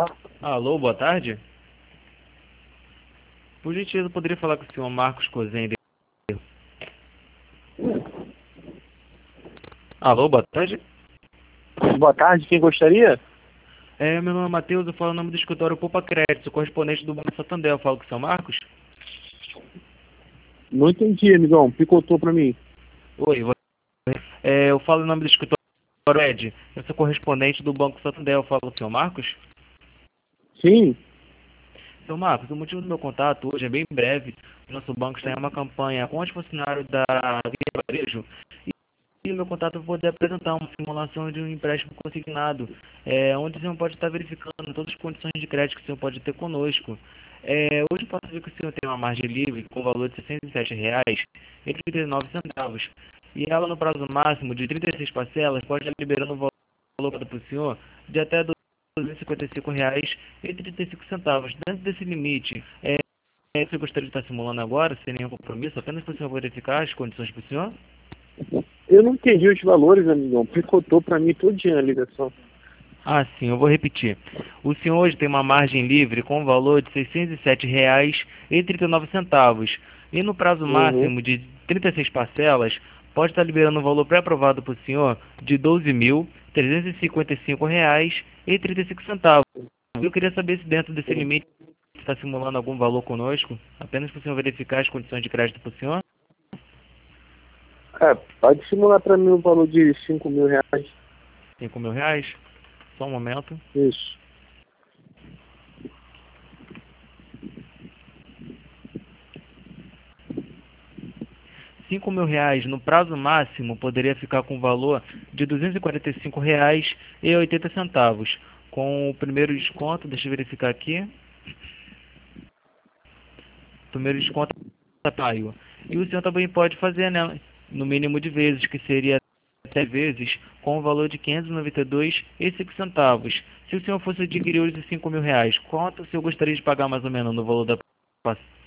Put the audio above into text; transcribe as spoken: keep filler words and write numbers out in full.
Alô, boa tarde. Por gentileza, eu poderia falar com o senhor Marcos Cozende? Alô, boa tarde. Boa tarde, quem gostaria? É, meu nome é Matheus, eu falo o nome do escritório Poupa Crédito, sou correspondente do Banco Santander. Eu falo com o senhor Marcos? Não entendi, amigão. Picotou pra mim. Oi, vo- é, eu falo o nome do escritório Ed, eu sou correspondente do Banco Santander. Eu falo com o senhor Marcos? Sim. Senhor Marcos, o motivo do meu contato hoje é bem breve. O nosso banco está em uma campanha com os funcionários da Via Varejo. E o meu contato eu vou poder apresentar uma simulação de um empréstimo consignado, é, onde o senhor pode estar verificando todas as condições de crédito que o senhor pode ter conosco. É, hoje eu posso ver que o senhor tem uma margem livre com valor de sessenta e sete reais e trinta e nove centavos. E ela, no prazo máximo de trinta e seis parcelas, pode estar liberando o valor para o senhor de até duzentos e cinquenta e cinco reais e trinta e cinco centavos. Dentro desse limite, é, você gostaria de estar simulando agora, sem nenhum compromisso, apenas para o senhor verificar as condições para o senhor? Eu não entendi os valores, amigão. Picotou pra mim todinha a ligação. Ah, sim, eu vou repetir. O senhor hoje tem uma margem livre com valor de seiscentos e sete reais e trinta e nove centavos. E no prazo Uhum. máximo de trinta e seis parcelas, pode estar liberando o valor pré-aprovado para o senhor de doze mil trezentos e cinquenta e cinco reais e trinta e cinco centavos. Eu queria saber se dentro desse limite está simulando algum valor conosco, apenas para o senhor verificar as condições de crédito para o senhor. É, pode simular pra mim o valor de cinco mil reais. Cinco mil reais? Só um momento. Isso. Cinco mil reais no prazo máximo poderia ficar com o valor de duzentos e quarenta e cinco reais e oitenta centavos. Com o primeiro desconto, deixa eu verificar aqui. Primeiro desconto é pago. E o senhor também pode fazer, né, no mínimo de vezes, que seria até vezes, com o valor de quinhentos e noventa e dois reais e cinco centavos. Se o senhor fosse adquirir os cinco mil reais, quanto o senhor gostaria de pagar mais ou menos no valor da